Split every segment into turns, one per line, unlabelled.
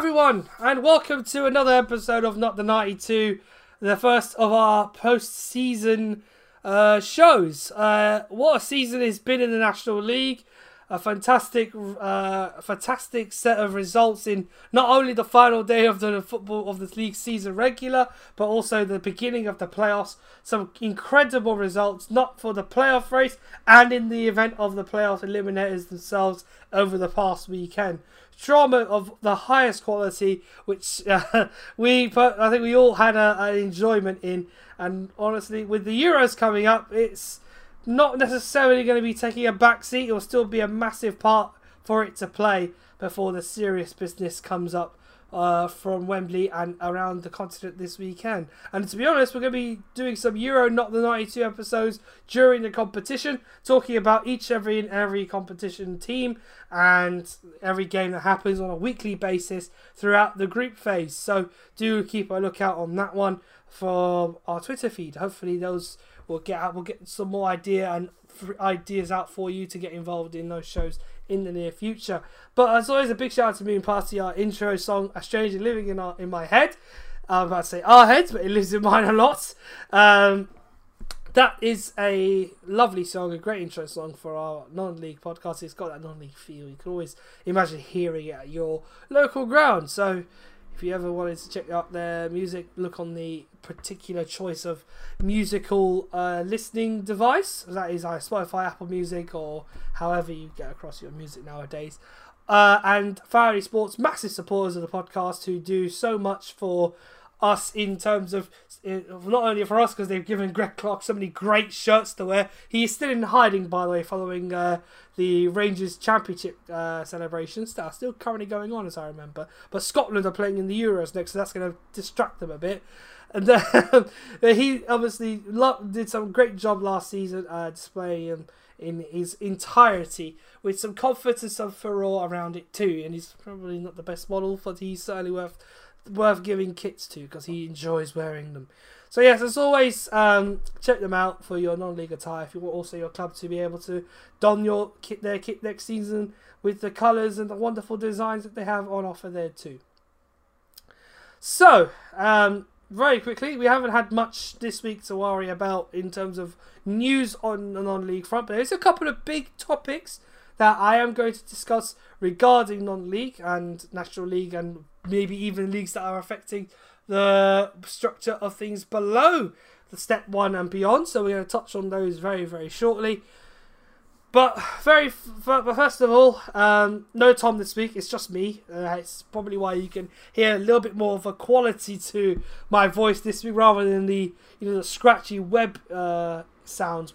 everyone, and welcome to another episode of Not the 92, the first of our post-season shows. What a season it's been in the National League. A fantastic set of results in not only the final day of the football of the league season regular, but also the beginning of the playoffs. Some incredible results, not for the playoff race, and in the event of the playoff eliminators themselves over the past weekend. Drama of the highest quality, which I think we all had an enjoyment in. And honestly, with the Euros coming up, it's not necessarily going to be taking a backseat. It will still be a massive part for it to play before the serious business comes up from Wembley and around the continent this weekend. And to be honest, we're going to be doing some Euro Not the 92 episodes during the competition, talking about every competition team and every game that happens on a weekly basis throughout the group phase. So do keep a lookout on that one for our Twitter feed. Hopefully those we'll get some more ideas out for you to get involved in those shows in the near future. But as always, a big shout out to Moon Party, our intro song, A Stranger Living in My Head. I'm about to say our heads, but it lives in mine a lot. That is a lovely song, a great intro song for our non-league podcast. It's got that non-league feel. You can always imagine hearing it at your local ground. So if you ever wanted to check out their music, look on the particular choice of musical listening device. That is Spotify, Apple Music, or however you get across your music nowadays. And Faraday Sports, massive supporters of the podcast, who do so much for us in terms of not only for us, because they've given Greg Clark so many great shirts to wear. He is still in hiding, by the way, following the Rangers Championship celebrations that are still currently going on, as I remember. But Scotland are playing in the Euros next, so that's going to distract them a bit. And he obviously did some great job last season displaying him in his entirety, with some confidence and some furore around it too. And he's probably not the best model, but he's certainly worth giving kits to because he enjoys wearing them. So yes, as always, check them out for your non-league attire if you want also your club to be able to don their kit next season with the colours and the wonderful designs that they have on offer there too. So, very quickly, we haven't had much this week to worry about in terms of news on the non-league front, but there's a couple of big topics that I am going to discuss regarding non-league and National League, and maybe even leagues that are affecting the structure of things below the step 1 and beyond. So we're going to touch on those very, very shortly. But first of all, no Tom this week. It's just me. It's probably why you can hear a little bit more of a quality to my voice this week, rather than the scratchy web sound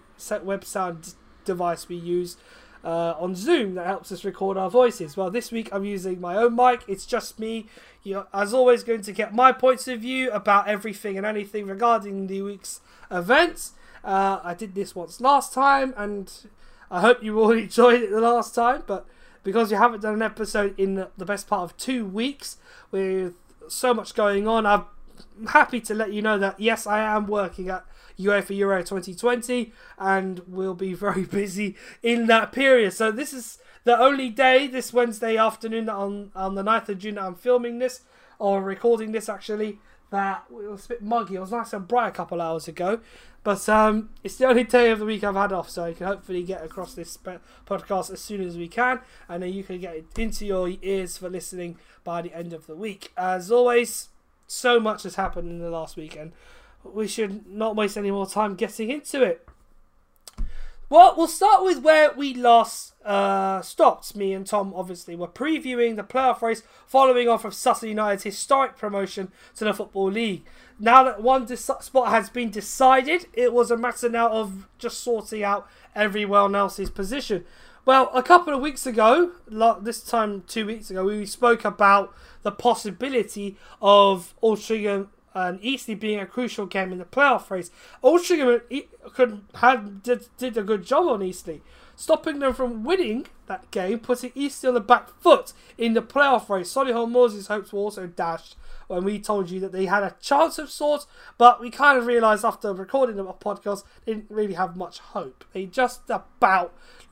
device we use on Zoom that helps us record our voices. Well, this week I'm using my own mic. It's just me. You're, as always, going to get my points of view about everything and anything regarding the week's events. I did this once last time, and I hope you all enjoyed it the last time, but because we haven't done an episode in the best part of 2 weeks with so much going on, I'm happy to let you know that yes, I am working at UEFA Euro 2020 and will be very busy in that period. So this is the only day, this Wednesday afternoon on the 9th of June that I'm filming this, or recording this actually, that it was a bit muggy. It was nice and bright a couple hours ago. But it's the only day of the week I've had off, so you can hopefully get across this podcast as soon as we can, and then you can get it into your ears for listening by the end of the week. As always, so much has happened in the last week, and we should not waste any more time getting into it. Well, we'll start with where we last stopped. Me and Tom obviously were previewing the playoff race following on from Sutton United's historic promotion to the Football League. Now that one spot has been decided, it was a matter now of just sorting out everyone else's position. Well, a couple of weeks ago, this time 2 weeks ago, we spoke about the possibility of Altrincham and Eastleigh being a crucial game in the playoff race. Altrincham did a good job on Eastleigh, stopping them from winning that game, putting Eastleigh on the back foot in the playoff race. Solihull Moors' hopes were also dashed when we told you that they had a chance of sorts, but we kind of realised after recording the podcast they didn't really have much hope. They just about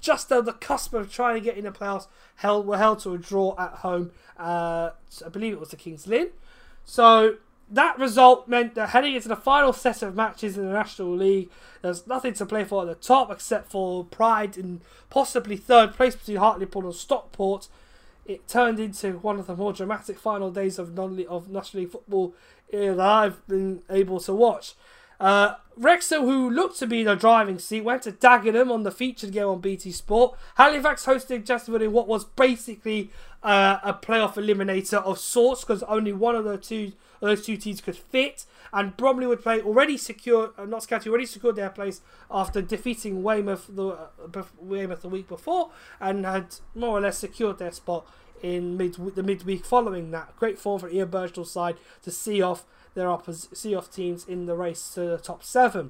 just on the cusp of trying to get in the playoffs, were held to a draw at home. I believe it was the Kings Lynn. So that result meant that heading into the final set of matches in the National League, there's nothing to play for at the top except for pride in possibly third place between Hartlepool and Stockport. It turned into one of the more dramatic final days of National League football that I've been able to watch. Wrexham, who looked to be in the driving seat, went to Dagenham on the featured game on BT Sport. Halifax hosted Chesterfield in what was basically a playoff eliminator of sorts, because only one of those two teams could fit. And Bromley would play Notts County already secured their place after defeating Weymouth the week before, and had more or less secured their spot in the midweek following that. Great form for Ian Burchnall's side to see off teams in the race to the top 7.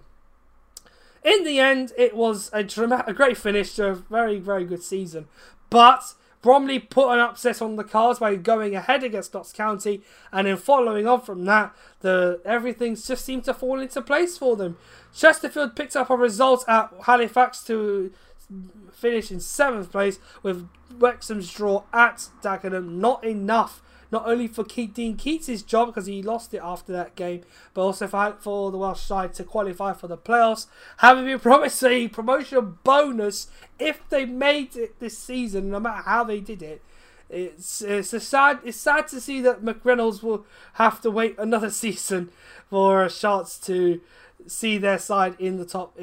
In the end, it was a great finish to a very, very good season. But Bromley put an upset on the cards by going ahead against Notts County, and then following on from that, everything just seemed to fall into place for them. Chesterfield picked up a result at Halifax to finish in 7th place, with Wrexham's draw at Dagenham not enough. Not only for Dean Keats' job, because he lost it after that game, but also for the Welsh side to qualify for the playoffs, having been promised a promotion bonus if they made it this season, no matter how they did it. It's sad to see that McReynolds will have to wait another season for a chance to see their side in the top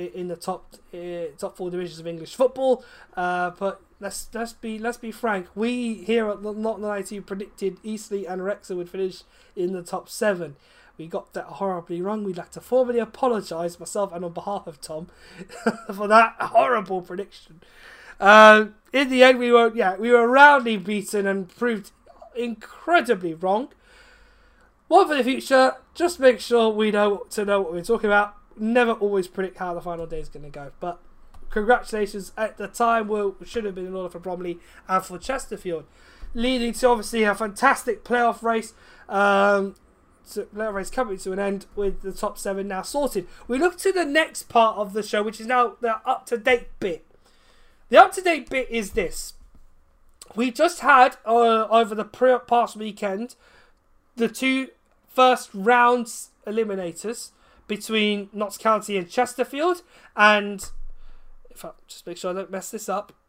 4 divisions of English football. But let's be frank. We here at Not 92 predicted Eastleigh and Wrexham would finish in the top 7. We got that horribly wrong. We'd like to formally apologise, myself and on behalf of Tom, for that horrible prediction. In the end, we were roundly beaten and proved incredibly wrong. One for the future, just make sure we know what we're talking about. Never always predict how the final day is going to go. But congratulations at the time should have been in order for Bromley and for Chesterfield, leading to obviously a fantastic playoff race. Playoff race coming to an end with the top 7 now sorted. We look to the next part of the show, which is now the up-to-date bit. The up-to-date bit is this. We just had, over the past weekend, the 2 first rounds eliminators between Notts County and Chesterfield, and if I just make sure I don't mess this up,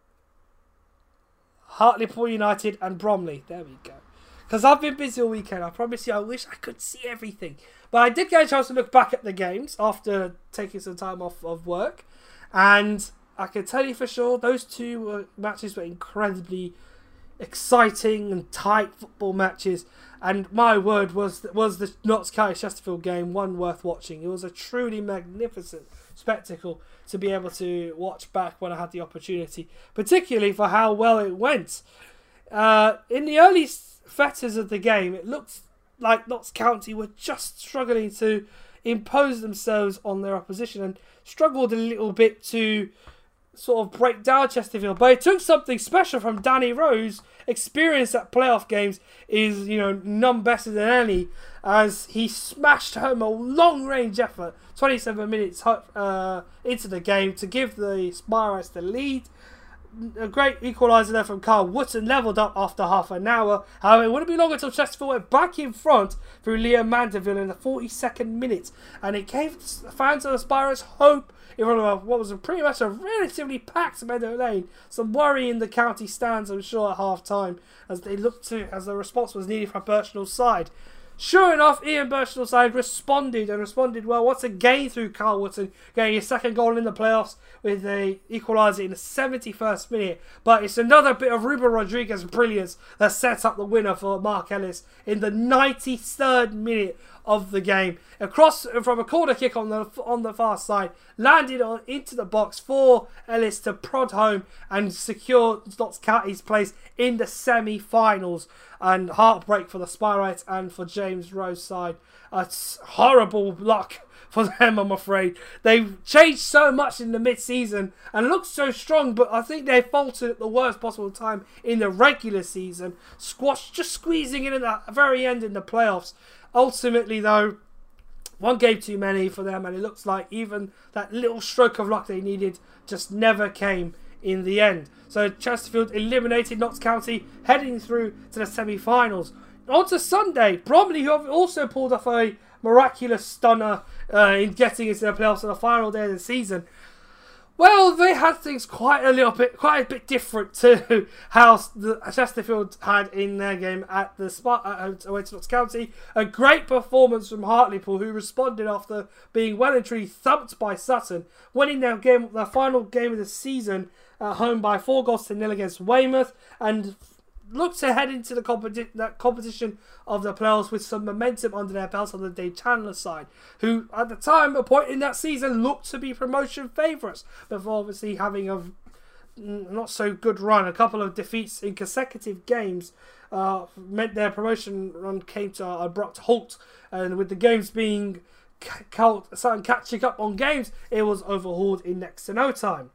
Hartlepool United and Bromley. There we go. Because I've been busy all weekend. I promise you, I wish I could see everything. But I did get a chance to look back at the games after taking some time off of work, and I can tell you for sure those 2 matches were incredibly exciting and tight football matches. And my word, was the Notts County Chesterfield game one worth watching. It was a truly magnificent spectacle to be able to watch back when I had the opportunity, particularly for how well it went. In the early fetters of the game, it looked like Notts County were just struggling to impose themselves on their opposition and struggled a little bit to sort of break down Chesterfield. But it took something special from Danny Rose. Experience at playoff games is, none better than any, as he smashed home a long-range effort 27 minutes into the game to give the Spireites the lead. A great equaliser there from Carl Wootton, levelled up after half an hour. However, it wouldn't be long until Chesterfield went back in front through Liam Mandeville in the 42nd minute, and it gave fans of the Spireites hope in front of what was pretty much a relatively packed Meadow Lane. Some worry in the county stands, I'm sure, at half time, as the response was needed from Burchnall's side. Sure enough, Ian Burchnall's side responded well once again through Carl Wootton, getting his 2nd goal in the playoffs with a equaliser in the 71st minute. But it's another bit of Ruben Rodriguez brilliance that sets up the winner for Mark Ellis in the 93rd minute of the game. Across from a corner kick on the far side, landed into the box for Ellis to prod home and secure Notts County's place in the semi-finals. And heartbreak for the Spireites and for James Rowe's side. It's horrible luck for them, I'm afraid. They've changed so much in the mid-season and looked so strong, but I think they faltered at the worst possible time in the regular season. Just squeezing in at the very end in the playoffs. Ultimately, though, one game too many for them, and it looks like even that little stroke of luck they needed just never came in the end. So Chesterfield eliminated Notts County, heading through to the semi-finals. On to Sunday, Bromley, who have also pulled off a miraculous stunner in getting into the playoffs on the final day of the season. Well, they had things quite a bit different to how Chesterfield had in their game at the away to Notts County. A great performance from Hartlepool, who responded after being well and truly thumped by Sutton, winning their final game of the season at home by 4-0 against Weymouth, and looked to head into the competition of the playoffs with some momentum under their belts on the Dave Chandler side, who at the time, a point in that season, looked to be promotion favourites, before obviously having a not so good run. A couple of defeats in consecutive games meant their promotion run came to an abrupt halt, and with the games being Sutton catching up on games, it was overhauled in next to no time.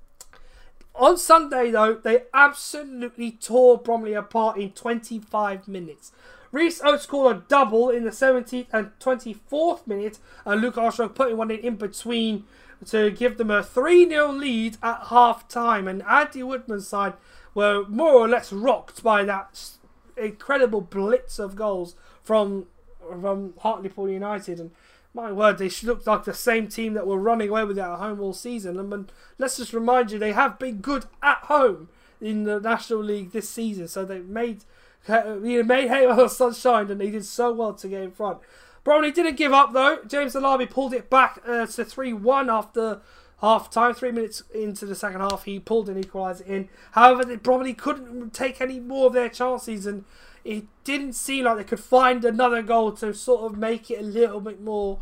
On Sunday, though, they absolutely tore Bromley apart in 25 minutes. Reece Oates scored a double in the 17th and 24th minute, and Luke Armstrong putting one in between to give them a 3-0 lead at half-time. And Andy Woodman's side were more or less rocked by that incredible blitz of goals from Hartlepool United. And my word, they looked like the same team that were running away with it at home all season. And let's just remind you, they have been good at home in the National League this season. So they made hay while the sun shined, and they did so well to get in front. Bromley didn't give up, though. James Alabi pulled it back to 3-1 after half-time. 3 minutes into the second half, he pulled an equaliser in. However, Bromley couldn't take any more of their chances, and it didn't seem like they could find another goal to sort of make it a little bit more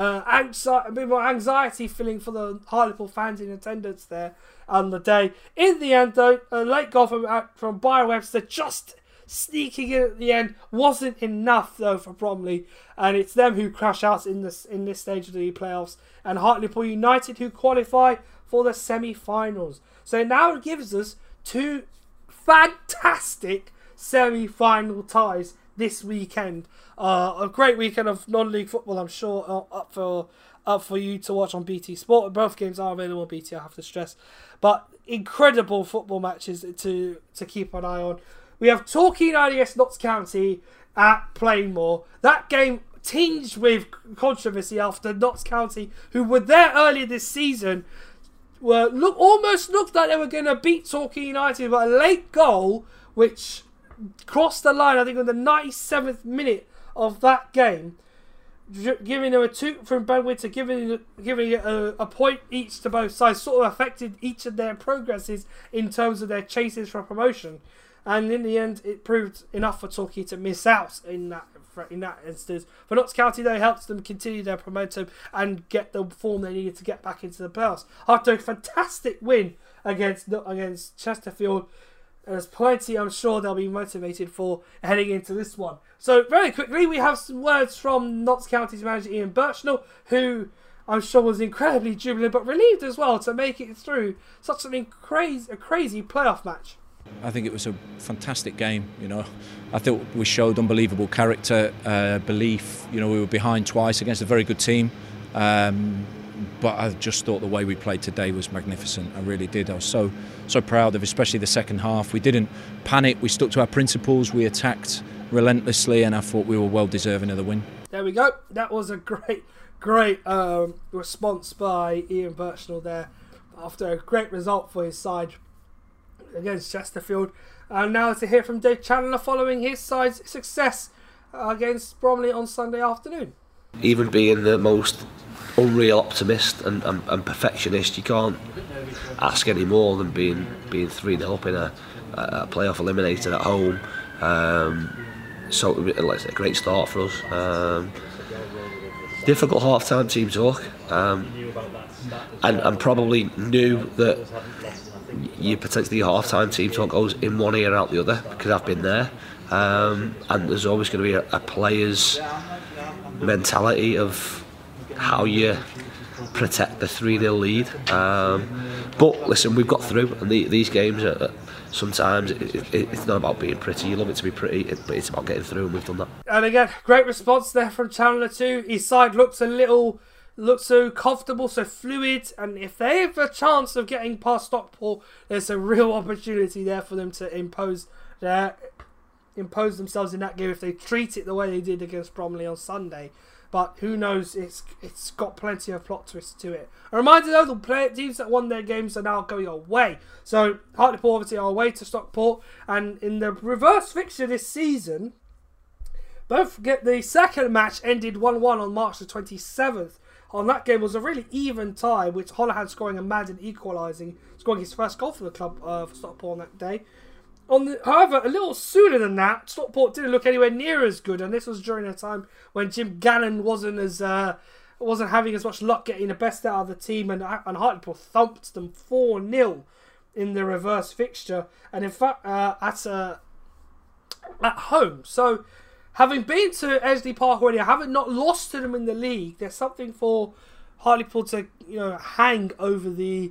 anxiety filling for the Hartlepool fans in attendance there on the day. In the end, though, a late goal from Byron Webster just sneaking in at the end wasn't enough, though, for Bromley, and it's them who crash out in this stage of the playoffs, and Hartlepool United who qualify for the semi-finals. So now it gives us two fantastic semi-final ties this weekend. A great weekend of non-league football, I'm sure, up for you to watch on BT Sport. Both games are available on BT, I have to stress. But incredible football matches to keep an eye on. We have Torquay IDS Notts County at Plainmoor. That game tinged with controversy after Notts County, who were there earlier this season, almost looked like they were going to beat Torquay United, but a late goal which crossed the line, I think, on the 97th minute of that game, giving them a 2 from Ben Winter, giving it a point each to both sides, sort of affected each of their progresses in terms of their chases for promotion. And in the end, it proved enough for Torquay to miss out in that instance. For Notts County, though, helped them continue their momentum and get the form they needed to get back into the playoffs. After a fantastic win against Chesterfield, there's plenty I'm sure they'll be motivated for heading into this one. So very quickly, we have some words from Notts County's manager Ian Birchnell, who I'm sure was incredibly jubilant but relieved as well to make it through such a crazy playoff match.
I think it was a fantastic game. I thought we showed unbelievable character, belief. We were behind twice against a very good team, but I just thought the way we played today was magnificent. I really did. I was so proud of, especially the second half. We didn't panic. We stuck to our principles. We attacked relentlessly, and I thought we were well deserving of the win.
There we go. That was a great response by Ian Birchnell there after a great result for his side against Chesterfield. And now to hear from Dave Chandler following his side's success against Bromley on Sunday afternoon.
Even being the most unreal optimist and perfectionist, you can't ask any more than being 3-0 up in a playoff eliminator at home. So it's a great start for us. Difficult half-time team talk, and probably knew that you potentially half-time team talk goes in one ear out the other, because I've been there, and there's always going to be a player's mentality of how you protect the 3-0 lead. But listen, we've got through, and these games are sometimes it's not about being pretty. You love it to be pretty, but it's about getting through, and we've done that.
And again, great response there from Chandler too. His side looks a little look so comfortable, so fluid, and if they have a chance of getting past Stockport, there's a real opportunity there for them to impose themselves in that game if they treat it the way they did against Bromley on Sunday. But who knows? It's got plenty of plot twists to it. A reminder though, the teams that won their games are now going away. So Hartlepool obviously are away to Stockport, and in the reverse fixture this season, the second match ended 1-1 on March the 27th. On that game was a really even tie, with Holohan scoring and Madden equalising, scoring his first goal for the club for Stockport on that day. However, a little sooner than that, Stockport didn't look anywhere near as good, and this was during a time when Jim Gannon wasn't having as much luck getting the best out of the team, and Hartlepool thumped them 4-0 in the reverse fixture, and in fact at home. So, having been to Esley Park already, having not lost to them in the league, there's something for Hartlepool to hang over the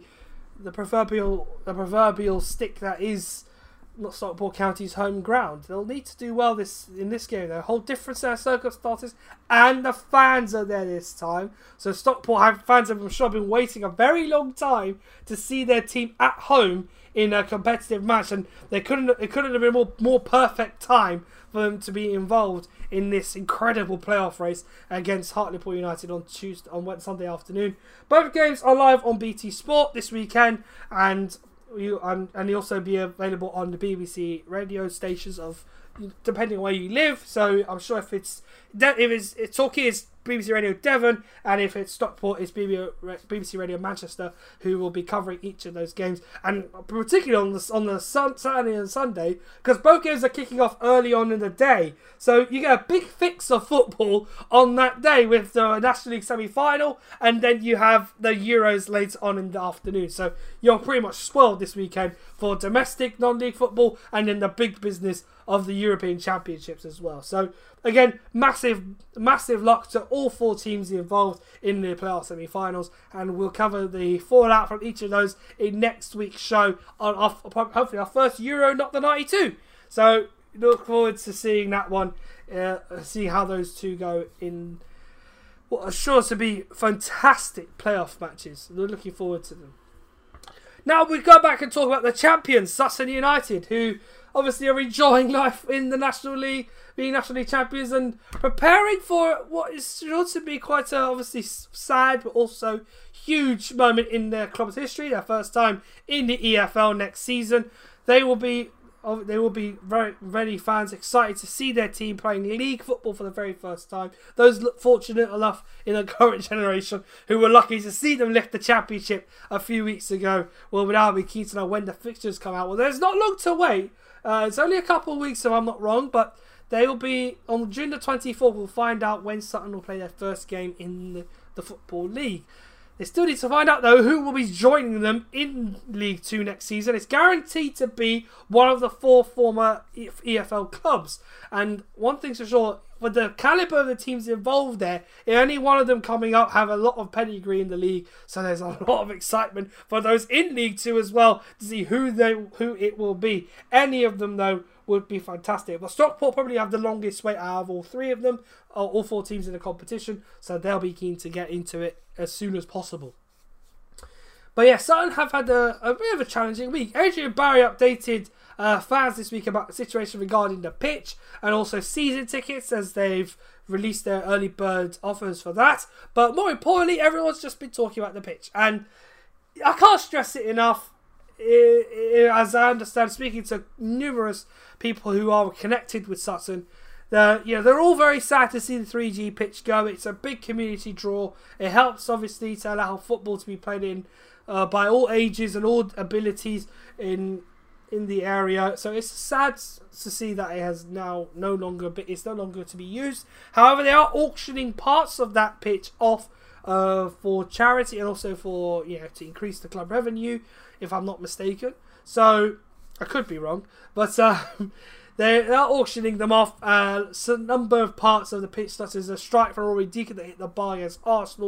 proverbial stick that is not Stockport County's home ground. They'll need to do well in this game. They're a whole different set of circumstances, and the fans are there this time. So fans have, I'm sure, been waiting a very long time to see their team at home in a competitive match, and it couldn't have been a more perfect time for them to be involved in this incredible playoff race against Hartlepool United on Sunday afternoon. Both games are live on BT Sport this weekend, and you'll also be available on the BBC radio stations depending on where you live. So I'm sure if it's Torquay, it's BBC Radio Devon, and if it's Stockport, it's BBC Radio Manchester, who will be covering each of those games, and particularly on the Saturday and Sunday, because both games are kicking off early on in the day. So you get a big fix of football on that day with the National League semi-final, and then you have the Euros later on in the afternoon. So you're pretty much spoiled this weekend for domestic non-league football, and then the big business of the European Championships as well. So again, massive luck to all four teams involved in the playoff semi-finals, and we'll cover the fallout from each of those in next week's show on hopefully our first Euro, not the 92. So look forward to seeing that one, see how those two go in what are sure to be fantastic playoff matches. We're looking forward to them. Now we go back and talk about the champions, Sutton United, who obviously are enjoying life in the National League, being National League champions, and preparing for what is sure to be quite a obviously sad but also huge moment in their club's history. Their first time in the EFL next season. They will be very fans excited to see their team playing league football for the very first time. Those fortunate enough in the current generation who were lucky to see them lift the championship a few weeks ago will now be keen to know when the fixtures come out. Well, there's not long to wait. It's only a couple of weeks if I'm not wrong, but they will be on June the 24th. We'll find out when Sutton will play their first game in the Football League. They still need to find out, though, who will be joining them in League 2 next season. It's guaranteed to be one of the four former EFL clubs. And one thing's for sure, with the calibre of the teams involved there, any one of them coming up have a lot of pedigree in the league. So there's a lot of excitement for those in League 2 as well to see who it will be. Any of them, though, would be fantastic. But Stockport probably have the longest wait out of all three of them, all four teams in the competition, so they'll be keen to get into it as soon as possible. But yeah, Sutton have had a bit of a challenging week. Adrian Barry updated fans this week about the situation regarding the pitch and also season tickets, as they've released their early bird offers for that. But more importantly, everyone's just been talking about the pitch, and I can't stress it enough. As I understand, speaking to numerous people who are connected with Sutton, they're all very sad to see the 3G pitch go. It's a big community draw. It helps, obviously, to allow football to be played in by all ages and all abilities in the area. So it's sad to see that it has now no longer to be used. However, they are auctioning parts of that pitch off for charity and also for to increase the club revenue, if I'm not mistaken. So I could be wrong, but they are auctioning them off. A number of parts of the pitch, such as a strike for Rory Deacon that hit the bar against Arsenal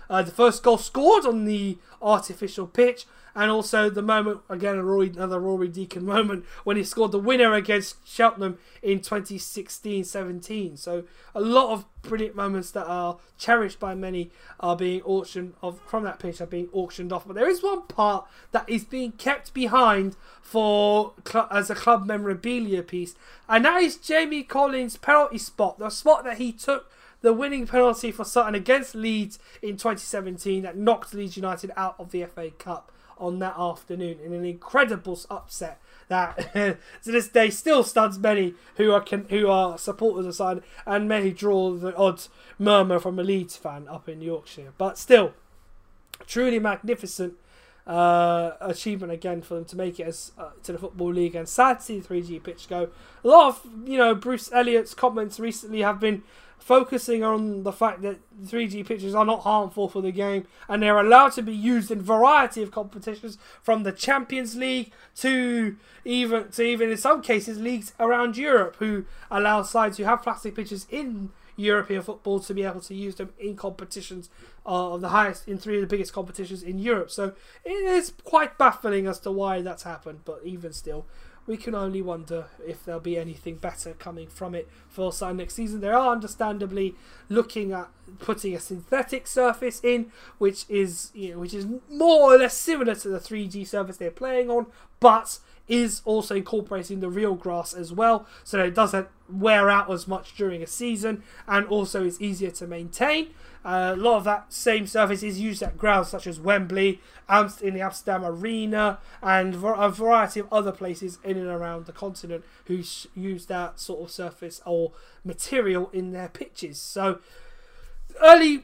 the first goal scored on the artificial pitch, and also the moment, again, another Rory Deacon moment, when he scored the winner against Cheltenham in 2016-17. So a lot of brilliant moments that are cherished by many are being auctioned off from that pitch, are being auctioned off. But there is one part that is being kept behind as a club memorabilia piece, and that is Jamie Collins' penalty spot, the spot that he took the winning penalty for Sutton against Leeds in 2017 that knocked Leeds United out of the FA Cup on that afternoon in an incredible upset that to this day still stuns many who are supporters of side, and may draw the odd murmur from a Leeds fan up in Yorkshire. But still, truly magnificent achievement again for them to make it to the Football League, and sad to see the 3G pitch go. A lot of Bruce Elliott's comments recently have been focusing on the fact that 3G pitches are not harmful for the game, and they're allowed to be used in a variety of competitions, from the Champions League to even in some cases leagues around Europe, who allow sides who have plastic pitches in European football to be able to use them in competitions of the highest, in 3 of the biggest competitions in Europe. So it is quite baffling as to why that's happened, but even still, we can only wonder if there'll be anything better coming from it for Sutton next season. They are understandably looking at putting a synthetic surface in, which is more or less similar to the 3G surface they're playing on, but is also incorporating the real grass as well, so that it doesn't wear out as much during a season, and also is easier to maintain. A lot of that same surface is used at grounds such as Wembley, in the Amsterdam Arena, and a variety of other places in and around the continent who use that sort of surface or material in their pitches. So early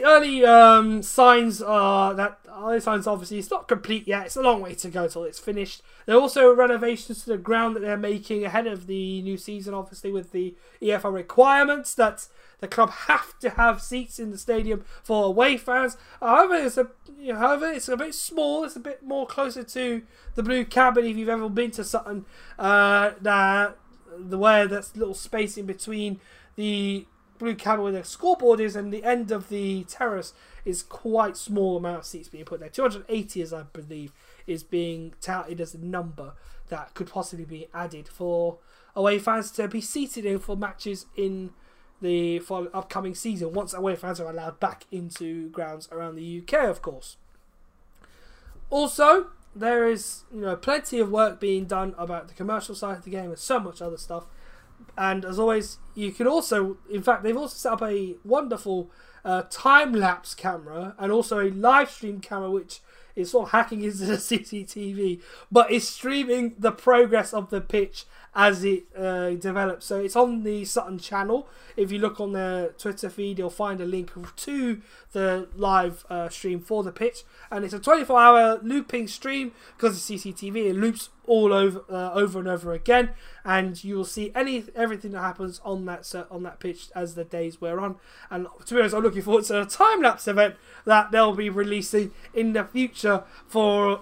signs are that obviously it's not complete yet. It's a long way to go till it's finished. There are also renovations to the ground that they're making ahead of the new season, obviously with the EFL requirements that the club have to have seats in the stadium for away fans. However, it's a bit small. It's a bit more closer to the Blue Cabin if you've ever been to Sutton. Where that's little space in between the Blue Cabin where the scoreboard is and the end of the terrace is quite small amount of seats being put there. 280, as I believe, is being touted as a number that could possibly be added for away fans to be seated in for matches in the upcoming season, once away fans are allowed back into grounds around the UK, of course. Also, there is plenty of work being done about the commercial side of the game and so much other stuff. And as always, you can also, in fact, they've also set up a wonderful time-lapse camera and also a live stream camera, which is sort of hacking into the CCTV, but is streaming the progress of the pitch as it develops. So it's on the Sutton channel. If you look on their Twitter feed, you'll find a link to the live stream for the pitch, and it's a 24-hour looping stream because it's CCTV. It loops all over and over again, and you will see everything that happens on that pitch as the days wear on. And to be honest, I'm looking forward to a time lapse event that they'll be releasing in the future for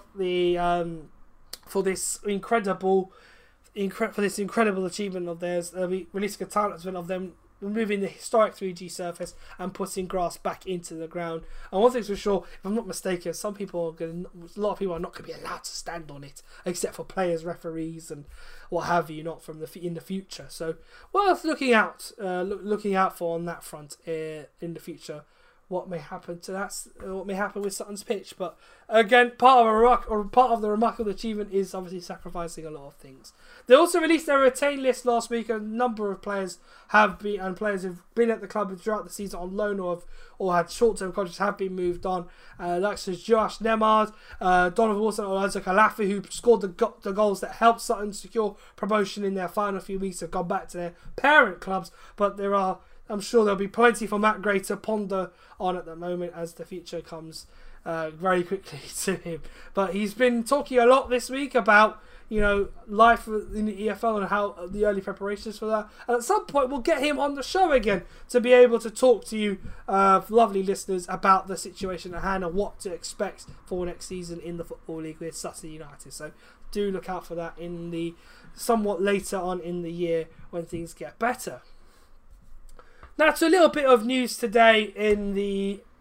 this incredible achievement of theirs. They'll be releasing a time lapse event of them removing the historic 3G surface and putting grass back into the ground. And one thing's for sure, if I'm not mistaken, a lot of people are not going to be allowed to stand on it, except for players, referees, and what have you, not in the future. So worth looking out for on that front in the future. What may happen with Sutton's pitch, but again, part of the remarkable achievement is obviously sacrificing a lot of things. They also released their retain list last week. A number of players who've been at the club throughout the season on loan or had short-term contracts have been moved on. Like Josh Nemard, Donovan Wilson, or Isaac Alafi, who scored the goals that helped Sutton secure promotion in their final few weeks, have gone back to their parent clubs. But I'm sure there'll be plenty for Matt Gray to ponder on at the moment as the future comes very quickly to him. But he's been talking a lot this week about life in the EFL and how the early preparations for that. And at some point, we'll get him on the show again to be able to talk to you, lovely listeners, about the situation at hand and what to expect for next season in the Football League with Sutton United. So do look out for that in the somewhat later on in the year when things get better. Now to a little bit of news today in the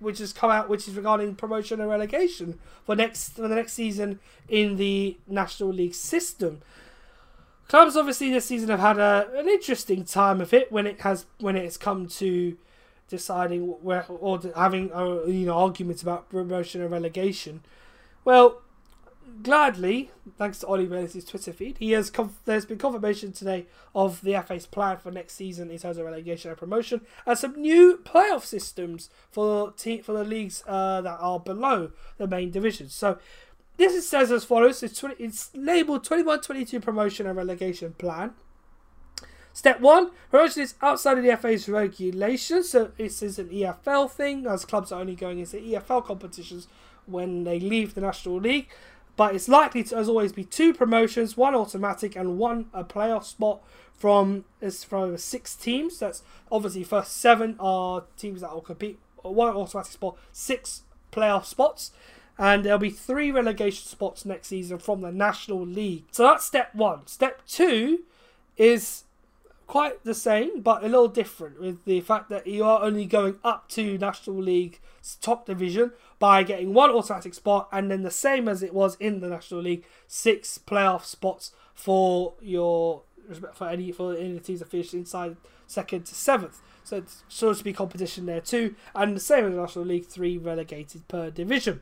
which has come out, which is regarding promotion and relegation for the next season in the National League system. Clubs obviously this season have had an interesting time of it when it's come to deciding where, or having arguments about promotion and relegation. Well, gladly, thanks to Ollie Bayliss' Twitter feed, there's been confirmation today of the FA's plan for next season in terms of relegation and promotion, and some new playoff systems for the leagues that are below the main divisions. So this says as follows: it's labelled 21-22 promotion and relegation plan. Step 1, promotion is outside of the FA's regulations, so this is an EFL thing, as clubs are only going into EFL competitions when they leave the National League. But it's likely to, as always, be 2 promotions, 1 automatic and 1 a playoff spot from 6 teams. That's obviously first 7 are teams that will compete, 1 automatic spot, 6 playoff spots. And there'll be 3 relegation spots next season from the National League. So that's step 1. Step 2 is quite the same, but a little different, with the fact that you are only going up to National League's top division by getting 1 automatic spot, and then the same as it was in the National League, 6 playoff spots for any of the teams that finish inside 2nd to 7th. So it's sure to be competition there too, and the same as the National League, 3 relegated per division.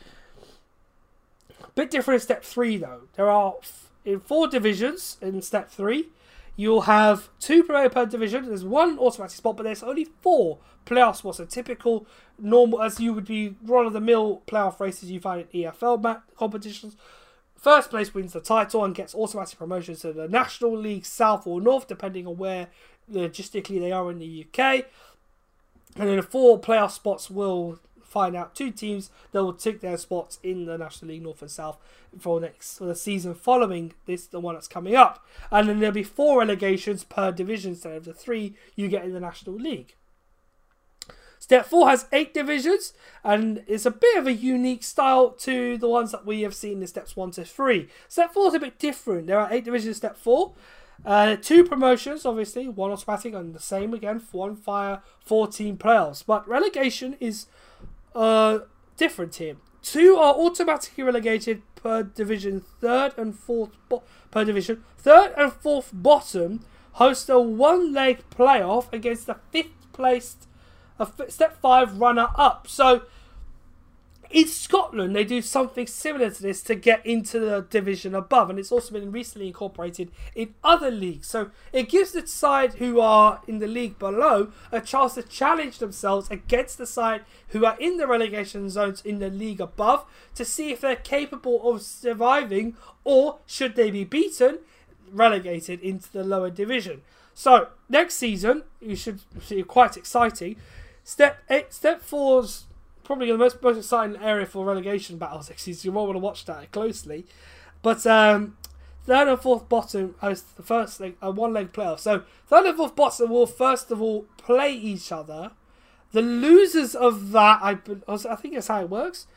Bit different in step 3 though. There are in 4 divisions in step 3. You'll have 2 promoted per division. There's 1 automatic spot, but there's only 4 playoff spots. A typical, normal, as you would be run-of-the-mill playoff races you find in EFL competitions. First place wins the title and gets automatic promotion to the National League South or North, depending on where logistically they are in the UK. And then the 4 playoff spots will find out 2 teams that will take their spots in the National League North and South for the season following this, the one that's coming up. And then there'll be 4 relegations per division instead of the 3 you get in the National League. Step 4 has 8 divisions, and it's a bit of a unique style to the ones that we have seen in steps 1 to 3. Step 4 is a bit different. There are 8 divisions in step 4. 2 promotions, obviously, 1 automatic, and the same again, 1 fire, 4 team playoffs. But relegation is different here. 2 are automatically relegated per division, 3rd and 4th per division. 3rd and 4th bottom host a 1-leg playoff against the 5th placed step 5 runner up. So in Scotland, they do something similar to this to get into the division above, and it's also been recently incorporated in other leagues. So it gives the side who are in the league below a chance to challenge themselves against the side who are in the relegation zones in the league above to see if they're capable of surviving, or should they be beaten, relegated into the lower division. So next season, you should see quite exciting. Step 4's probably the most exciting area for relegation battles next season. You might want to watch that closely. But 3rd and 4th bottom host the first leg, a 1-leg playoff. So 3rd and 4th bottom will first of all play each other. The losers of that, I think that's how it works.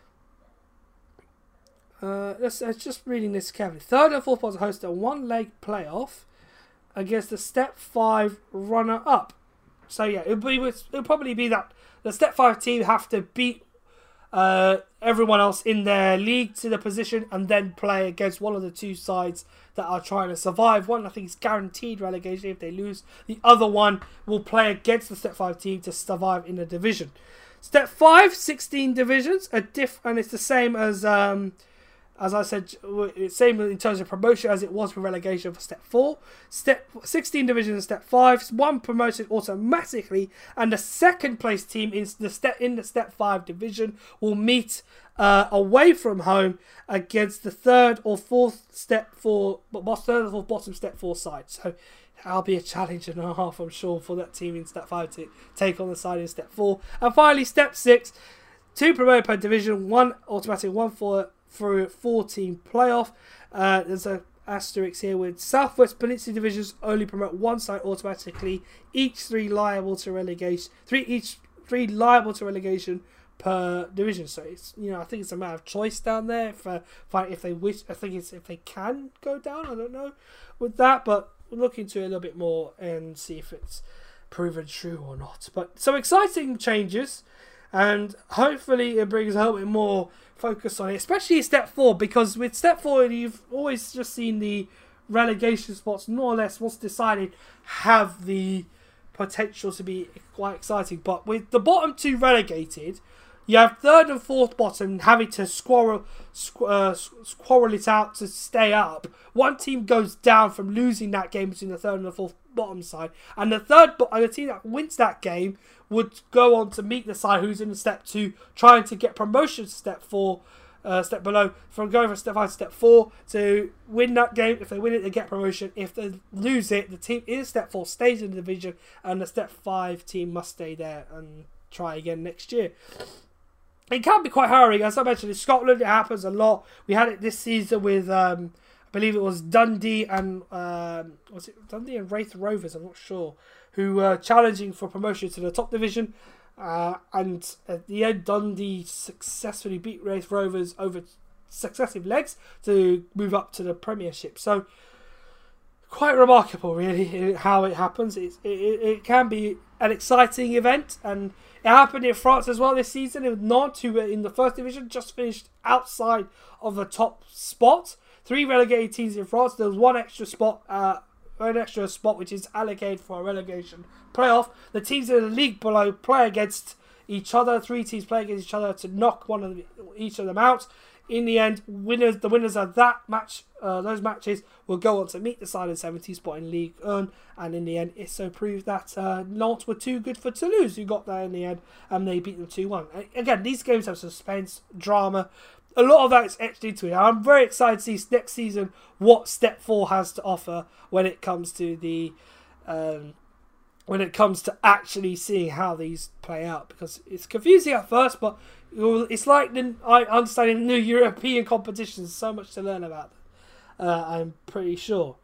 Let's just reading this carefully. 3rd and 4th bottom host a 1-leg playoff against the step 5 runner-up. So yeah, it'll probably be that the step 5 team have to beat everyone else in their league to the position and then play against one of the 2 sides that are trying to survive. One, I think, is guaranteed relegation if they lose. The other one will play against the step 5 team to survive in the division. Step 5, 16 divisions, and it's the same as I said, it's same in terms of promotion as it was for relegation for step 4. Step 16 divisions in step 5, 1 promoted automatically, and the 2nd place team in the step 5 division will meet away from home against the 3rd or 4th bottom step 4 side. So that'll be a challenge and a half, I'm sure, for that team in step 5 to take on the side in step 4. And finally, step 6, 2 promoted per division, 1 automatic, 1 for a 4-team playoff. There's an asterisk here with Southwest Peninsula divisions only promote 1 side automatically, each 3 liable to relegation. 3 liable to relegation per division. So it's, I think it's a matter of choice down there if they wish. I think it's if they can go down. I don't know with that, but we'll look into it a little bit more and see if it's proven true or not. But some exciting changes. and hopefully it brings a little bit more focus on it, especially Step 4, because with Step 4 you've always just seen the relegation spots more or less once decided have the potential to be quite exciting. But with the bottom 2 relegated, you have 3rd and 4th bottom having to squirrel it out to stay up. One team goes down from losing that game between the 3rd and the 4th bottom side, and the team that wins that game would go on to meet the side who's in Step 2, trying to get promotion to Step 4, step below, from going from Step 5 to Step 4 to win that game. If they win it, they get promotion. If they lose it, the team in Step 4 stays in the division, and the Step 5 team must stay there and try again next year. It can be quite harrowing. As I mentioned, in Scotland, it happens a lot. We had it this season with, I believe it was Dundee and, was it Dundee and Wraith Rovers? I'm not sure. Who were challenging for promotion to the top division. And at the end, Dundee successfully beat Wraith Rovers over successive legs to move up to the Premiership. So, quite remarkable, really, how it happens. It can be an exciting event, and it happened in France as well this season. It was Nantes, who were in the first division, just finished outside of the top spot. 3 relegated teams in France. There was one extra spot which is allocated for a relegation playoff. The teams in the league below play against each other. 3 teams play against each other to knock each of them out. In the end, the winners of that match, those matches, will go on to meet the side in 17th spot in Ligue 1. And in the end, it so proved that Nantes were too good for Toulouse, who got there in the end, and they beat them 2-1. Again, these games have suspense, drama. A lot of that is etched into it. I'm very excited to see next season what Step 4 has to offer when it comes to the actually seeing how these play out, because it's confusing at first, but it's like I understanding new European competitions. So much to learn about them, I'm pretty sure.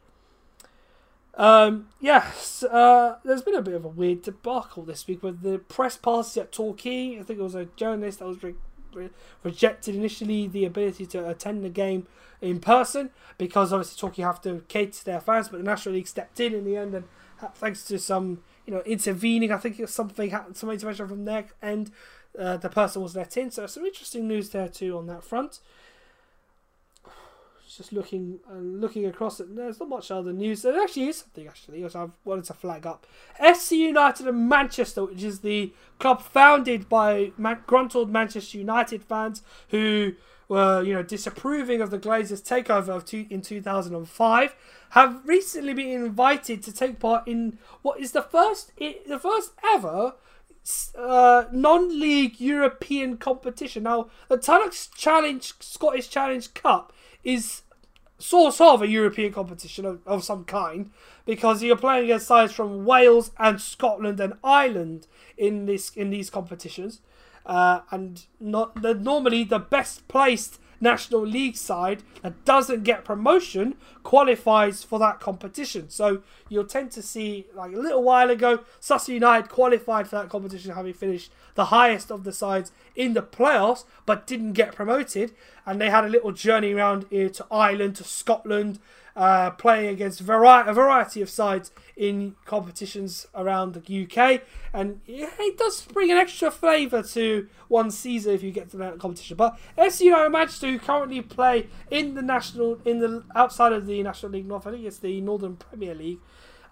Yes, there's been a bit of a weird debacle this week with the press passes at Torquay. I think it was a journalist that was rejected initially the ability to attend the game in person, because obviously Torquay have to cater to their fans, but the National League stepped in the end, and thanks to some intervening, I think it was some intervention from their end, the person was let in. So some interesting news there too on that front. Just looking across it, there's not much other news. There actually is something which I've wanted to flag up. FC United of Manchester, which is the club founded by grunt-old Manchester United fans who were disapproving of the Glazers' takeover in 2005, have recently been invited to take part in what is the first ever non-league European competition. Now, the Tunnock's Scottish Challenge Cup is sort of a European competition of some kind, because you're playing against sides from Wales and Scotland and Ireland in these competitions, and normally the best placed National League side that doesn't get promotion qualifies for that competition. So you'll tend to see, like a little while ago, Sussex United qualified for that competition, having finished the highest of the sides in the playoffs, but didn't get promoted. And they had a little journey around to Ireland, to Scotland, playing against a variety of sides in competitions around the UK, and it does bring an extra flavour to one season if you get to that competition. But FC United Manchester, who currently play in the outside of the National League North, I think it's the Northern Premier League,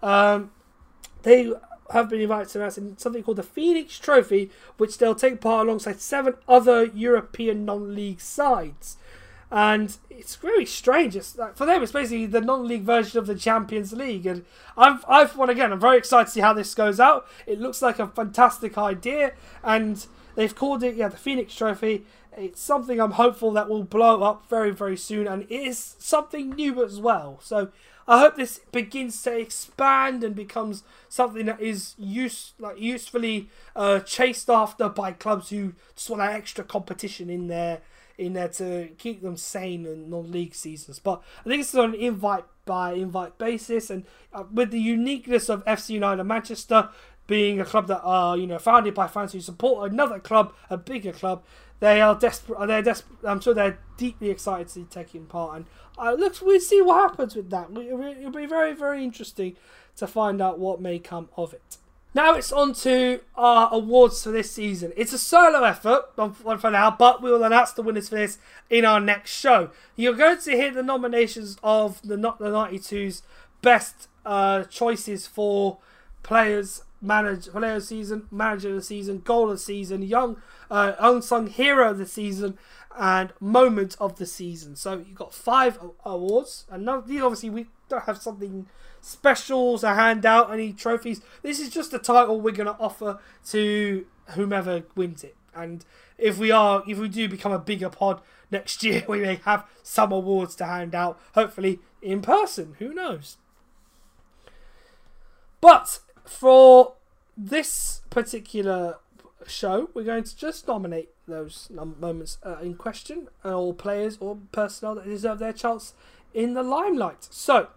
they have been invited to announce in something called the Phoenix Trophy, which they'll take part alongside 7 other European non-league sides. And it's very strange. It's like, for them, it's basically the non-league version of the Champions League. And I'm very excited to see how this goes out. It looks like a fantastic idea, and they've called it the Phoenix Trophy. It's something I'm hopeful that will blow up very, very soon, and it is something new as well. So I hope this begins to expand and becomes something that is usefully chased after by clubs who just want that extra competition in there to keep them sane in non-league seasons. But I think this is on an invite-by-invite basis, and with the uniqueness of FC United Manchester being a club that are founded by fans who support another club, a bigger club, they're desperate. I'm sure they're deeply excited to be taking part, and we'll see what happens with that. It'll be very, very interesting to find out what may come of it. Now it's on to our awards for this season. It's a solo effort for now, but we will announce the winners for this in our next show. You're going to hear the nominations of the 92's best choices for players, player of the season, manager of the season, goal of the season, young unsung hero of the season, and moment of the season. So you've got 5 awards, and obviously we don't have something special to hand out, any trophies. This is just a title we're going to offer to whomever wins it. And if we do become a bigger pod next year, we may have some awards to hand out, hopefully in person. Who knows? But for this particular show, we're going to just nominate those moments in question, or players or personnel that deserve their chance in the limelight. So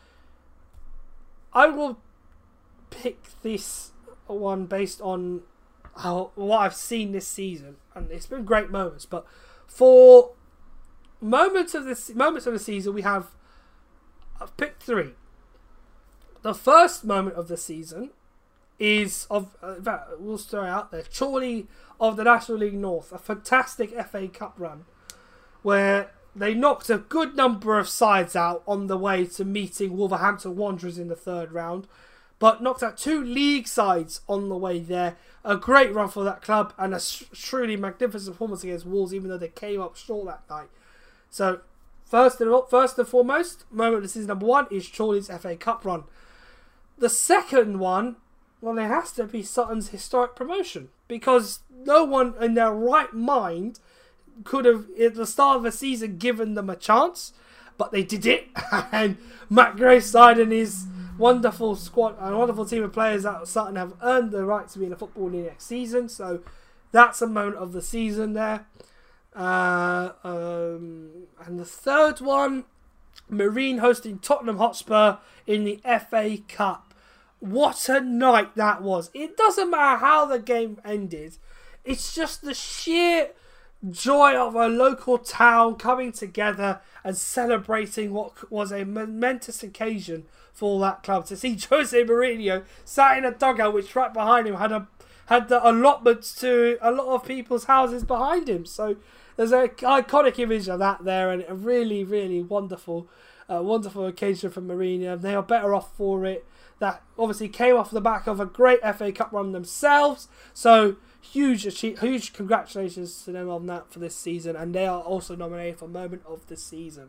I will pick this one based on what I've seen this season, and it's been great moments. But for moments of the season, I've picked 3. The first moment of the season is we'll throw out there, Chorley of the National League North, a fantastic FA Cup run where they knocked a good number of sides out on the way to meeting Wolverhampton Wanderers in the 3rd round, but knocked out 2 league sides on the way there. A great run for that club, and a truly magnificent performance against Wolves, even though they came up short that night. So first and foremost, moment of the season number 1 is Chorley's FA Cup run. The second one, well, it has to be Sutton's historic promotion, because no one in their right mind could have, at the start of the season, given them a chance, but they did it. And Matt Grace's side and his wonderful squad, a wonderful team of players at Sutton have earned the right to be in the Football League next season. So that's a moment of the season there. And the third one, Marine hosting Tottenham Hotspur in the FA Cup. What a night that was. It doesn't matter how the game ended. It's just the sheer joy of a local town coming together and celebrating what was a momentous occasion for that club. To see Jose Mourinho sat in a dugout, which right behind him had the allotments to a lot of people's houses behind him. So there's an iconic image of that there, and a really, really wonderful occasion for Mourinho. They are better off for it. That obviously came off the back of a great FA Cup run themselves. So huge congratulations to them on that for this season, and they are also nominated for moment of the season.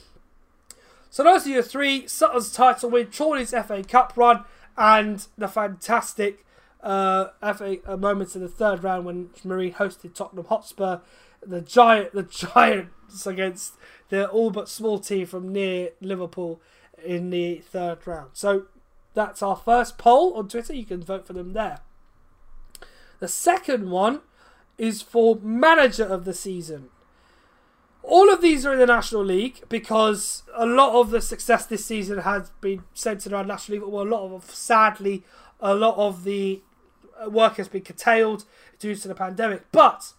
So those are your 3: Sutton's title win, Chorley's FA Cup run, and the fantastic FA moments in the 3rd round when Marine hosted Tottenham Hotspur, the giants against the all but small team from near Liverpool in the 3rd round. So that's our first poll on Twitter. You can vote for them there. The second one is for manager of the season. All of these are in the National League because a lot of the success this season has been centred around National League. Well, sadly, a lot of the work has been curtailed due to the pandemic. But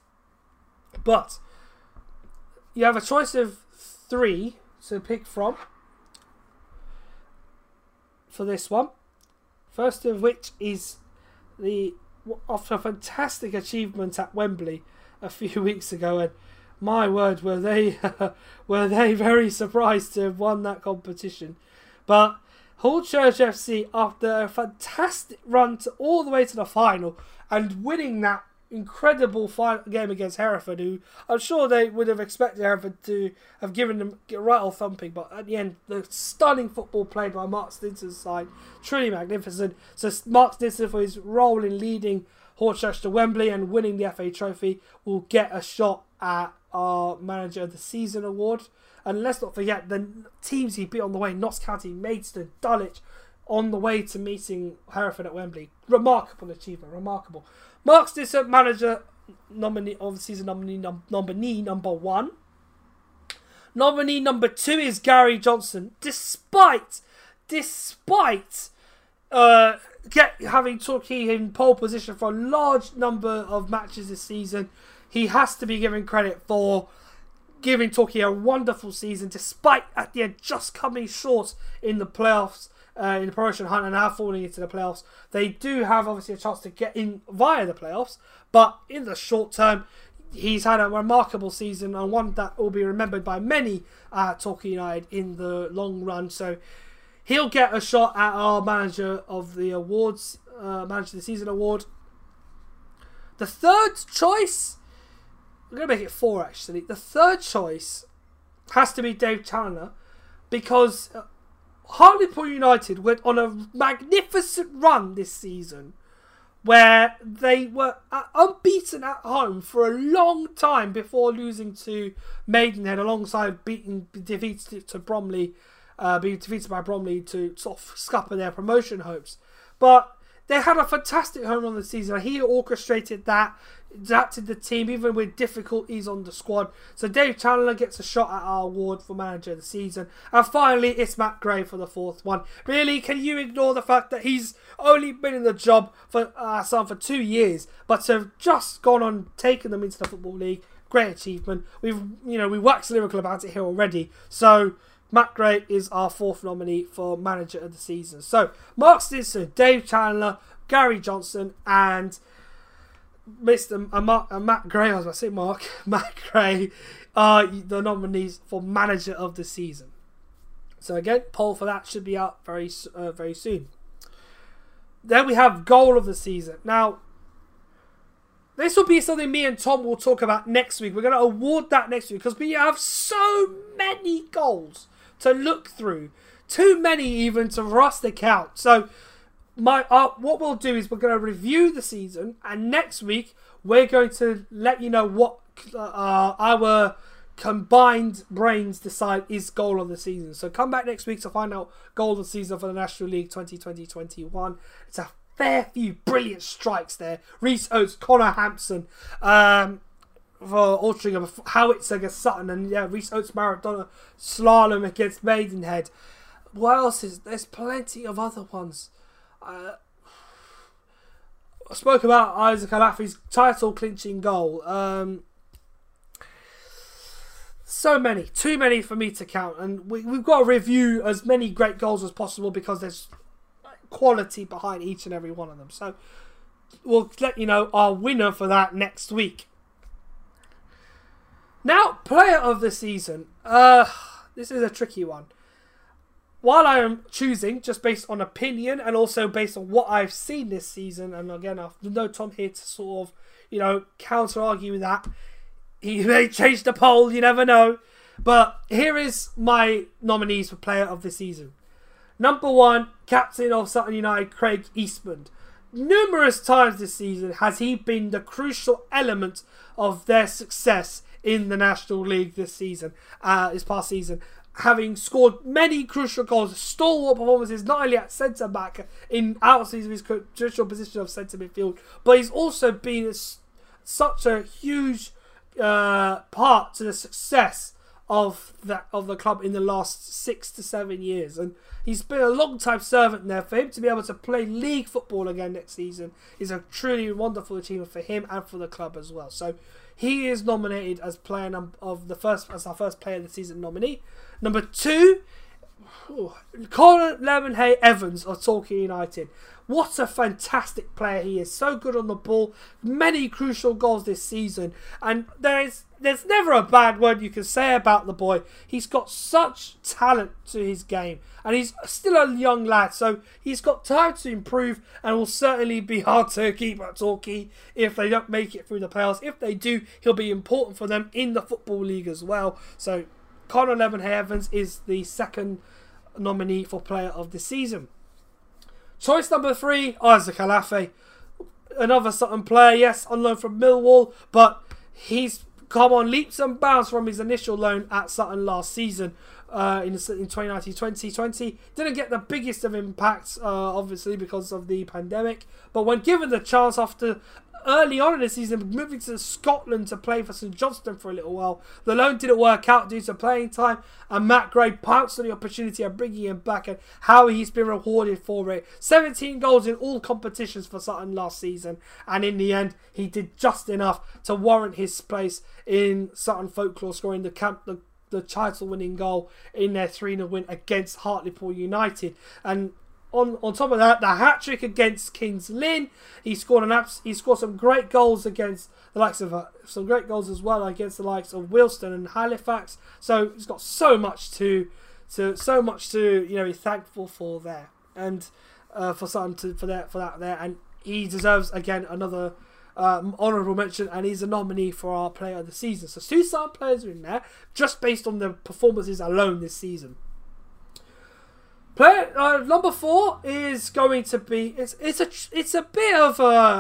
you have a choice of 3 to pick from for this one. First of which is after a fantastic achievement at Wembley a few weeks ago, and my word, were they very surprised to have won that competition. But Hornchurch FC, after a fantastic run all the way to the final and winning that incredible final game against Hereford, who I'm sure they would have expected Hereford to have given them a right old thumping, but at the end, the stunning football played by Mark Stinson's side, truly magnificent. So Mark Stinson, for his role in leading Hornchurch to Wembley and winning the FA Trophy, will get a shot at our Manager of the Season award. And let's not forget the teams he beat on the way: Notts County, Maidstone, Dulwich, on the way to meeting Hereford at Wembley. Remarkable achievement, remarkable. Mark Stinson, manager nominee of the season, nominee number 1. Nominee number 2 is Gary Johnson. Despite having Torquay in pole position for a large number of matches this season, he has to be given credit for giving Torquay a wonderful season, despite at the end just coming short in the playoffs in the promotion hunt and are falling into the playoffs. They do have obviously a chance to get in via the playoffs, but in the short term, he's had a remarkable season and one that will be remembered by many at Torquay United in the long run. So he'll get a shot at our Manager of the Awards, Manager of the Season award. The third choice, I'm going to make it 4 actually. The third choice has to be Dave Challinor, because Hartlepool United went on a magnificent run this season where they were unbeaten at home for a long time before losing to Maidenhead alongside being defeated to Bromley, being defeated by Bromley to sort of scupper their promotion hopes. But they had a fantastic home run this season. He orchestrated that, adapted the team even with difficulties on the squad. So Dave Challinor gets a shot at our award for Manager of the Season. And finally, it's Matt Gray for the 4th one. Really, can you ignore the fact that he's only been in the job for 2 years, but to have just gone on taking them into the Football League? Great achievement. We waxed lyrical about it here already. So Matt Gray is our 4th nominee for Manager of the Season. So Mark Stinson, Dave Challinor, Gary Johnson, and Matt Gray. I was about to say Matt Gray are the nominees for Manager of the Season. So again, poll for that should be out very soon. Then we have Goal of the Season. Now, this will be something me and Tom will talk about next week. We're going to award that next week because we have so many goals to look through. Too many even for us to count. So what we'll do is we're going to review the season, and next week we're going to let you know what our combined brains decide is Goal of the Season. So come back next week to find out Goal of the Season for the National League 2020-21. It's a fair few brilliant strikes there. Reece Oates, Connor Hampson, for Altrincham, Howitzer against Sutton, and Reece Oates Maradona slalom against Maidenhead. What else is there's plenty of other ones. I spoke about Isaac Alafi's title clinching goal. So many, too many for me to count, and we've got to review as many great goals as possible because there's quality behind each and every one of them. So we'll let you know our winner for that next week. Now, Player of the Season. This is a tricky one. While I am choosing just based on opinion and also based on what I've seen this season, and again, I've no Tom here to sort of, counter-argue with that. He may change the poll, you never know. But here is my nominees for Player of the Season. Number 1, captain of Sutton United, Craig Eastman. Numerous times this season has he been the crucial element of their success in the National League this past season. Having scored many crucial goals, stalwart performances, not only at centre-back outside of his traditional position of centre midfield, but he's also been such a huge part to the success of the club in the last 6 to 7 years, and he's been a long time servant there. For him to be able to play league football again next season is a truly wonderful achievement for him and for the club as well. So he is nominated as as our first Player of the Season nominee. Number 2, Colin Lemonhay Evans of Torquay United. What a fantastic player he is. So good on the ball. Many crucial goals this season. And there's never a bad word you can say about the boy. He's got such talent to his game. And he's still a young lad. So he's got time to improve. And will certainly be hard to keep at Torquay if they don't make it through the playoffs. If they do, he'll be important for them in the Football League as well. So Conor Lemonhay Evans is the second nominee for Player of the Season. Choice number 3, Isaac Alafi. Another Sutton player, yes, on loan from Millwall, but he's come on leaps and bounds from his initial loan at Sutton last season in 2019-2020. Didn't get the biggest of impacts, obviously, because of the pandemic, but when given the chance after early on in the season, moving to Scotland to play for St Johnstone for a little while, the loan didn't work out due to playing time, and Matt Gray pounced on the opportunity of bringing him back and how he's been rewarded for it. 17 goals in all competitions for Sutton last season, and in the end, he did just enough to warrant his place in Sutton folklore, scoring the title-winning goal in their 3-0 win against Hartlepool United. And on top of that, the hat-trick against Kings Lynn. He scored some great goals against the likes of some great goals as well against the likes of Wilston and Halifax. So he's got so much to be thankful for there, and for that there, and he deserves again another honourable mention, and he's a nominee for our Player of the Season. So 2 star players are in there just based on the performances alone this season. Player number 4 is going to be it's a bit of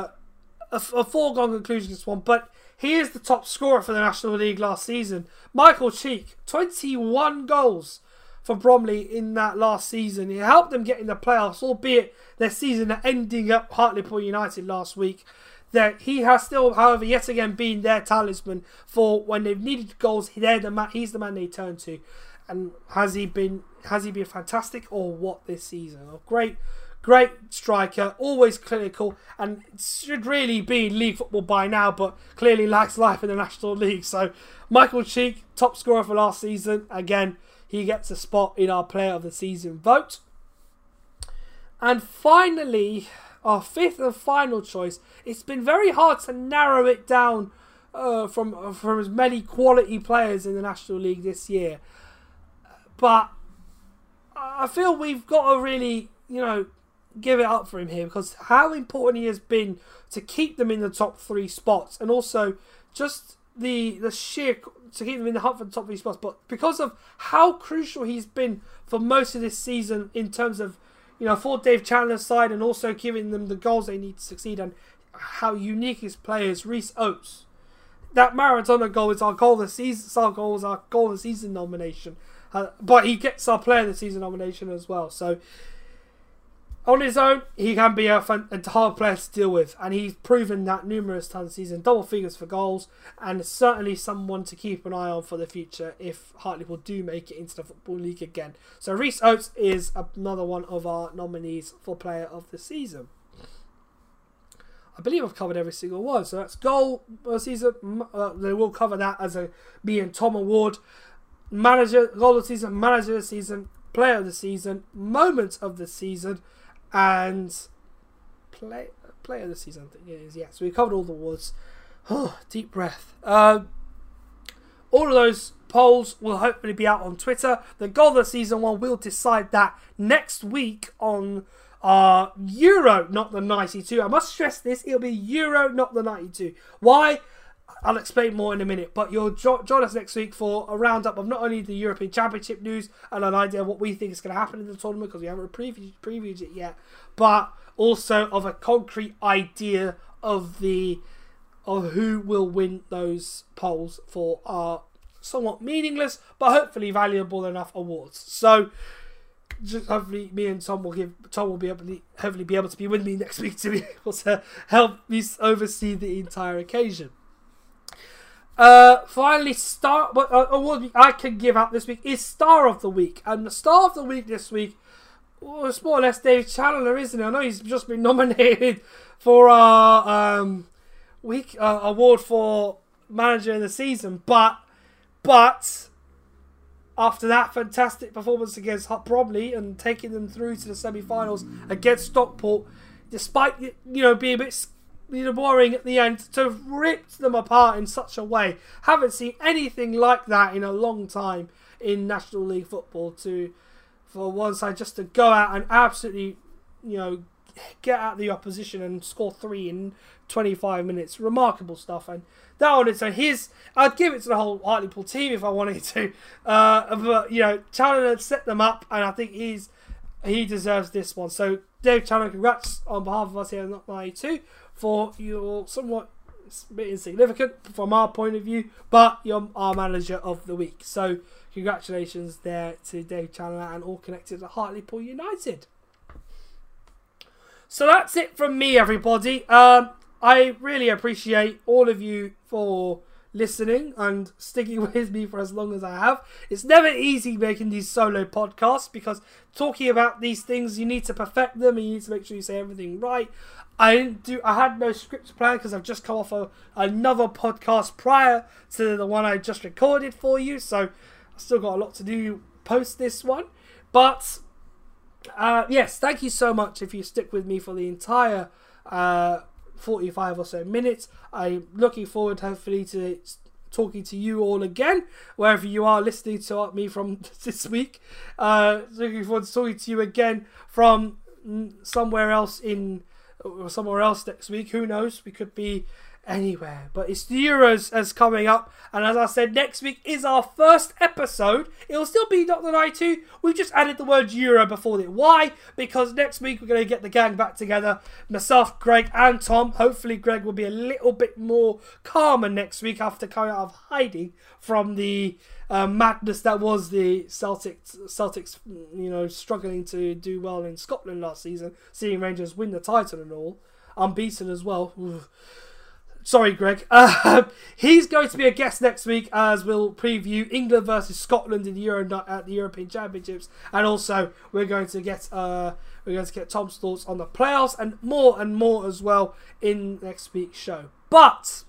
a foregone conclusion, this one, but he is the top scorer for the National League last season. Michael Cheek, 21 goals for Bromley in that last season. He helped them get in the playoffs, albeit their season ending up Hartlepool United last week. That he has still, however, yet again been their talisman for when they've needed goals. He's the man they turn to. And has he been fantastic or what this season? A great striker, always clinical, and should really be in league football by now, but clearly likes life in the National League. So Michael Cheek, top scorer for last season. Again, he gets a spot in our Player of the Season vote. And finally, our 5th and final choice. It's been very hard to narrow it down from as many quality players in the National League this year. But I feel we've got to really, give it up for him here, because how important he has been to keep them in the top 3 spots, and also just the sheer to keep them in the hunt for the top 3 spots. But because of how crucial he's been for most of this season in terms of, for Dave Chandler's side, and also giving them the goals they need to succeed, and how unique his player is, Rhys Oates. That Maradona goal is our goal of the season. Our goal of the season nomination. But he gets our Player of the Season nomination as well. So on his own, he can be a hard player to deal with, and he's proven that numerous times this season. Double figures for goals, and certainly someone to keep an eye on for the future if Hartlepool do make it into the Football League again. So Rhys Oates is another one of our nominees for Player of the Season. I believe I've covered every single one. So that's goal of the season. They will cover that as me and Tom award. Manager, goal of the season, manager of the season, player of the season, moment of the season, and player of the season, I think it is. Yeah, so we covered all the awards. Oh, deep breath. All of those polls will hopefully be out on Twitter. The goal of the season one, we'll decide that next week on Euro, not the 92. I must stress this, it'll be Euro, not the 92. Why? I'll explain more in a minute, but you'll join us next week for a roundup of not only the European Championship news and an idea of what we think is going to happen in the tournament, because we haven't previewed it yet, but also of a concrete idea of who will win those polls for our somewhat meaningless but hopefully valuable enough awards. So just hopefully me and Tom will hopefully be able to be with me next week to be able to help me oversee the entire occasion. Finally, award I can give out this week is Star of the Week, and the Star of the Week this week was more or less Dave Chandler, isn't it? I know he's just been nominated for our week award for Manager of the Season, but after that fantastic performance against Bromley and taking them through to the semi-finals against Stockport, despite being a bit boring at the end, to have ripped them apart in such a way. Haven't seen anything like that in a long time in National League football. For one side just to go out and absolutely, get out the opposition and score 3 in 25 minutes. Remarkable stuff. And that on its own, I'd give it to the whole Hartlepool team if I wanted to. But Chandler set them up, and I think he deserves this one. So Dave Chandler, congrats on behalf of us here at 92 for your somewhat a bit insignificant from our point of view, but you're our manager of the week. So congratulations there to Dave Chandler and all connected to Hartlepool United. So that's it from me, everybody. I really appreciate all of you for listening and sticking with me for as long as I have. It's never easy making these solo podcasts, because talking about these things, you need to perfect them and you need to make sure you say everything right. I had no script planned because I've just come off another podcast prior to the one I just recorded for you, so I've still got a lot to do post this one. But Yes, thank you so much if you stick with me for the entire 45 or so minutes. I'm looking forward, hopefully, to talking to you all again, wherever you are listening to me from this week. Looking forward to talking to you again from somewhere else next week. Who knows? We could be anywhere. But it's the Euros as coming up, and as I said, next week is our first episode. It'll still be Not the 92. We've just added the word Euro before it. Why? Because next week we're going to get the gang back together. Myself, Greg, and Tom. Hopefully Greg will be a little bit more calmer next week after coming out of hiding from the madness that was the Celtics, you know, struggling to do well in Scotland last season, seeing Rangers win the title and all, unbeaten as well. Oof. Sorry, Greg. He's going to be a guest next week as we'll preview England versus Scotland in the at the European Championships, and also we're going to get Tom's thoughts on the playoffs and more as well in next week's show. But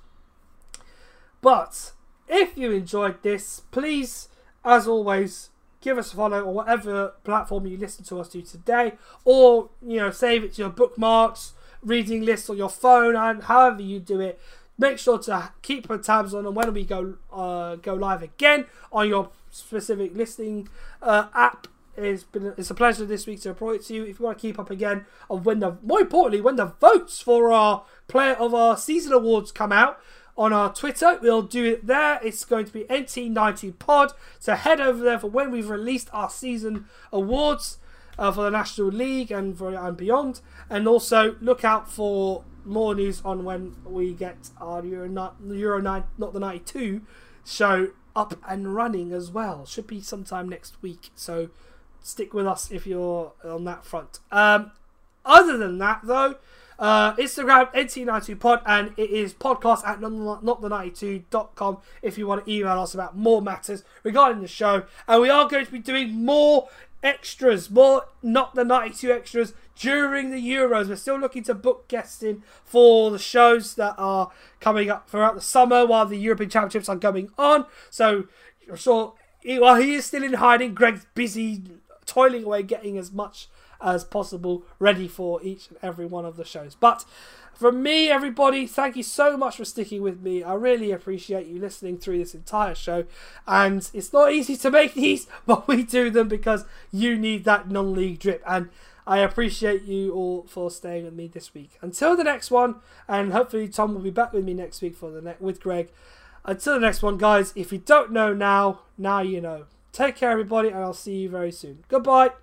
if you enjoyed this, please, as always, give us a follow on whatever platform you listen to us to today, or save it to your bookmarks, reading list on your phone, and however you do it. Make sure to keep tabs on, and when we go live again on your specific listening app. It's a pleasure this week to report it to you. If you want to keep up again of more importantly when the votes for our Player of our Season awards come out on our Twitter, we'll do it there. It's going to be NT90 Pod, so head over there for when we've released our season awards for the National League and beyond, and also look out for more news on when we get our Euro 9, not the 92 show up and running as well. Should be sometime next week, so stick with us if you're on that front. Other than that, though, Instagram NT92pod, and it is podcast at notthe92.com if you want to email us about more matters regarding the show. And we are going to be doing more extras, more Not the 92 extras during the Euros. We're still looking to book guests in for the shows that are coming up throughout the summer while the European Championships are going on. So I'm sure while he is still in hiding, Greg's busy toiling away getting as much as possible ready for each and every one of the shows. But from me, everybody, thank you so much for sticking with me. I really appreciate you listening through this entire show. And it's not easy to make these, but we do them because you need that non-league drip. And I appreciate you all for staying with me this week. Until the next one, and hopefully Tom will be back with me next week with Greg. Until the next one, guys, if you don't know now you know. Take care, everybody, and I'll see you very soon. Goodbye.